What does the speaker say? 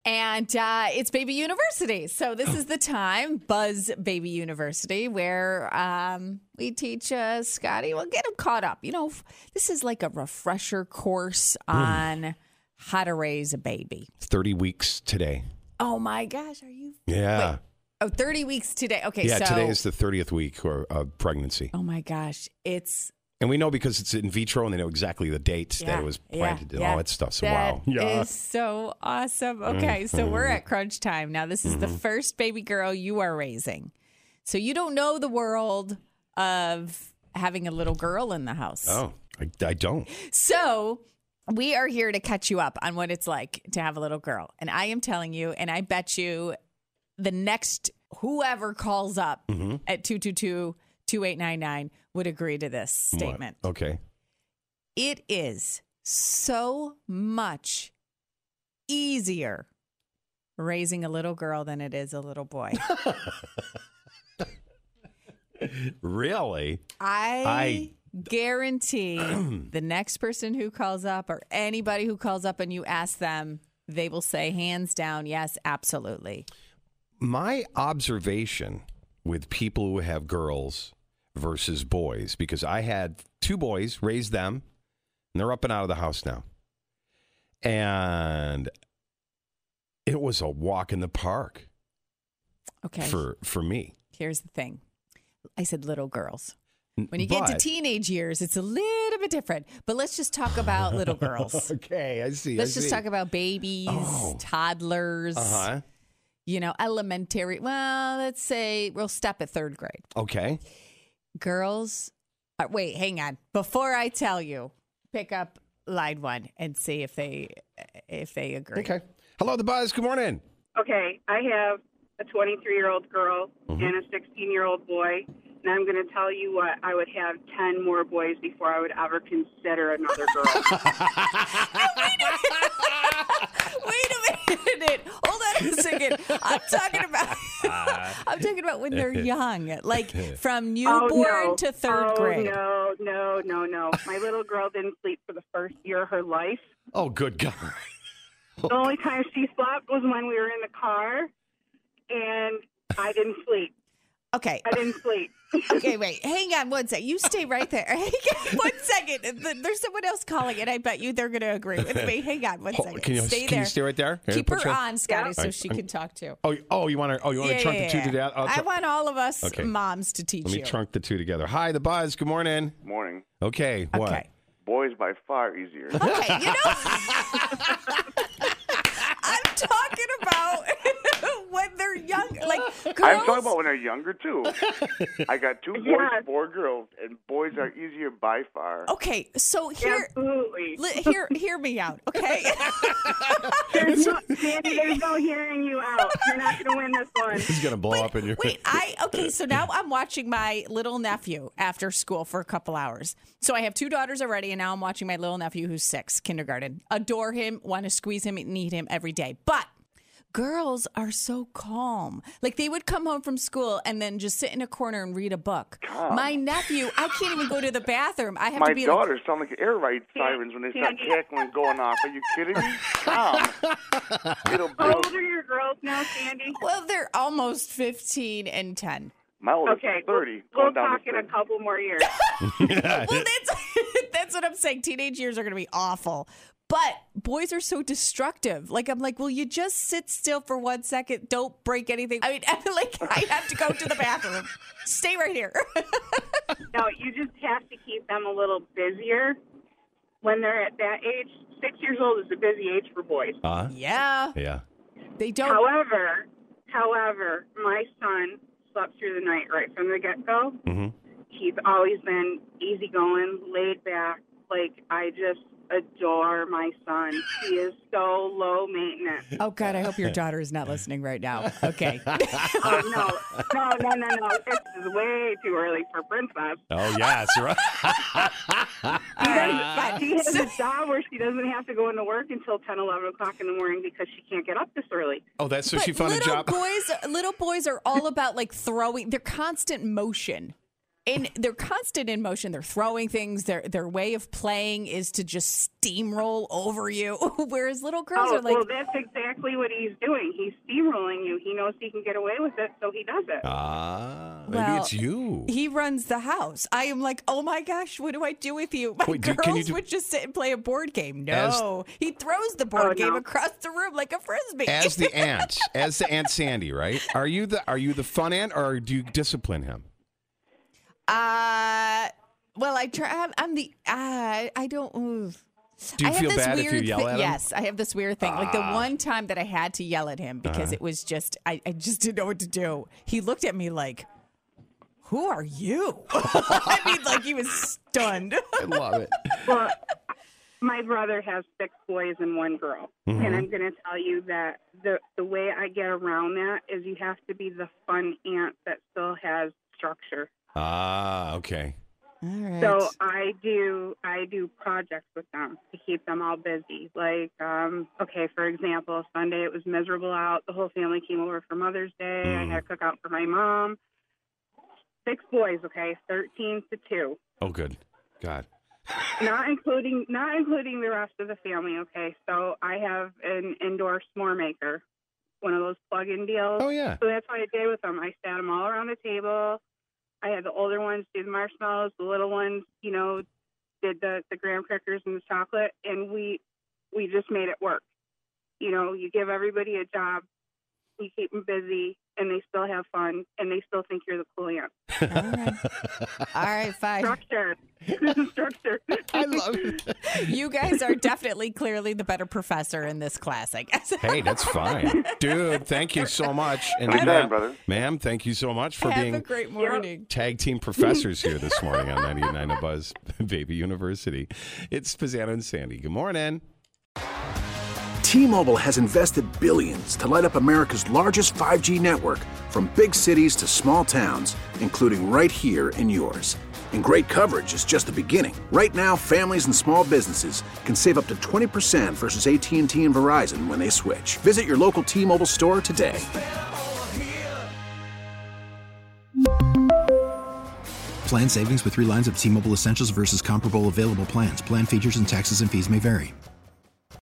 And it's Baby University. So this is the time, Buzz Baby University, where we teach Scotty, we'll get him caught up. You know, this is like a refresher course on how to raise a baby. 30 weeks today. Oh, my gosh. Are you? Yeah. Wait. Oh, 30 weeks today. Okay, yeah, so. Today is the 30th week of pregnancy. Oh, my gosh. And we know because it's in vitro and they know exactly the dates that it was planted and all that stuff. So, wow. That is so awesome. Okay, so we're at crunch time. Now, this is the first baby girl you are raising. So you don't know the world of having a little girl in the house. Oh, I don't. So we are here to catch you up on what it's like to have a little girl. And I am telling you, and I bet you the next whoever calls up at 222-2899 would agree to this statement. What? Okay. It is so much easier raising a little girl than it is a little boy. Really? I guarantee the next person who calls up or anybody who calls up and you ask them, they will say hands down, yes, absolutely. My observation with people who have girls versus boys, because I had 2 boys, raised them, and they're up and out of the house now. And it was a walk in the park. Okay. For me. Here's the thing. I said little girls. When you get to teenage years, it's a little bit different. But let's just talk about little girls. Okay, I see. Let's just talk about babies, toddlers, you know, elementary. Well, let's say we'll stop at 3rd grade. Okay. Girls, wait, hang on. Before I tell you, pick up line 1 and see if they agree. Okay. Hello, The Buzz. Good morning. Okay, I have a 23-year-old girl and a 16-year-old boy, and I'm going to tell you what, I would have 10 more boys before I would ever consider another girl. Wait a minute. Hold on a second. I'm talking about when they're young, like from newborn to 3rd grade. No. My little girl didn't sleep for the first year of her life. Oh, good God. The only time she slept was when we were in the car, and I didn't sleep. Okay. I didn't sleep. Okay, wait. Hang on one second. You stay right there. Hang on 1 second. There's someone else calling, and I bet you they're going to agree with me. Hang on 1 second. Can you stay right there? Keep her on, Scotty, so she can talk too. Oh, you want to trunk the 2 together? I want all of us moms to teach you. Let me trunk the 2 together. Hi, The Buzz. Good morning. Morning. Okay, what? Okay. Boys by far easier. Okay, you know, I'm talking about when they're young, like girls. I'm talking about when they're younger, too. I got 2 boys, Yes. 4 girls, and boys are easier by far. Okay, so Absolutely. hear me out, okay? There's no hearing you out. You're not going to win this one. This is going to blow up in your... Okay, so now I'm watching my little nephew after school for a couple hours. So I have 2 daughters already, and now I'm watching my little nephew who's 6, kindergarten. Adore him, want to squeeze him, and need him every day. But girls are so calm. Like they would come home from school and then just sit in a corner and read a book. Calm. My nephew, I can't even go to the bathroom. I have My to be daughters sound like air raid sirens when they start cackling and going off. Are you kidding me? Calm. How old are your girls now, Sandy? Well, they're almost 15 and 10. My oldest Okay, is 30. we'll talk in a couple more years. Well, that's what I'm saying. Teenage years are going to be awful. But boys are so destructive. Like, I'm like, will you just sit still for 1 second? Don't break anything. I mean, I have to go to the bathroom. Stay right here. No, you just have to keep them a little busier. When they're at that age, 6 years old is a busy age for boys. Yeah. Yeah. They don't. However, my son slept through the night right from the get-go. Mm-hmm. He's always been easygoing, laid back. Like, I just adore my son. He is so low maintenance. Oh, God, I hope your daughter is not listening right now. Okay. Oh, no. This is way too early for Princess. Oh, yeah, that's right. She has a job where she doesn't have to go into work until 10, 11 o'clock in the morning because she can't get up this early. Oh, that's so she found a job. Little boys are all about like throwing. They're constant motion. And they're constant in motion. They're throwing things. Their way of playing is to just steamroll over you. Whereas little girls are like... Well, that's exactly exactly what he's doing. He's steamrolling you. He knows he can get away with it, so he does it. Maybe it's you. He runs the house. I am like, oh my gosh, what do I do with you? My Wait, girls would just sit and play a board game. No, he throws the board game across the room like a frisbee. As the Aunt Sandy, right? Are you the fun aunt, or do you discipline him? Well, I try. I'm the. I don't. Do you feel bad if you yell at him? Yes, I have this weird thing. Like the one time that I had to yell at him because it was just, I just didn't know what to do. He looked at me like, who are you? I mean, like he was stunned. I love it. Well, my brother has 6 boys and 1 girl. Mm-hmm. And I'm going to tell you that the way I get around that is you have to be the fun aunt that still has structure. Okay. All right. So I do projects with them to keep them all busy. Like, for example, Sunday it was miserable out. The whole family came over for Mother's Day. I had to cook out for my mom. 6 boys, 13 to 2. Oh, good. God. Not including the rest of the family, okay? So I have an indoor s'more maker, one of those plug-in deals. Oh, yeah. So that's what I did with them. I sat them all around the table. I had the older ones do the marshmallows, the little ones, did the graham crackers and the chocolate, and we just made it work. You give everybody a job, you keep them busy, and they still have fun, and they still think you're the cool aunt. All right, fine. Structure. I love it. You guys are definitely, clearly the better professor in this class, I guess. Hey, that's fine. Dude, thank you so much. And brother. Ma'am, thank you so much for Have being a great morning. tag team professors here this morning on 99 A Buzz Baby University. It's Pizzano and Sandy. Good morning. T-Mobile has invested billions to light up America's largest 5G network, from big cities to small towns, including right here in yours. And great coverage is just the beginning. Right now, families and small businesses can save up to 20% versus AT&T and Verizon when they switch. Visit your local T-Mobile store today. Plan savings with 3 lines of T-Mobile Essentials versus comparable available plans. Plan features and taxes and fees may vary.